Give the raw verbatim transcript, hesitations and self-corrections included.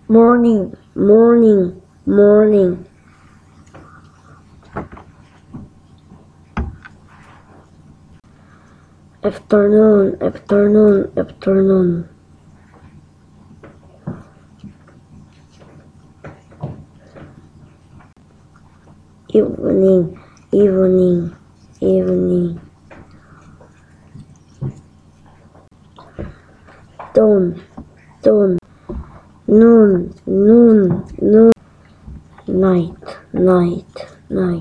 morning, morning, morning. Afternoon, afternoon, afternoon. Evening, evening, evening. Dawn, dawn. Noon, noon, noon. Night, night, night.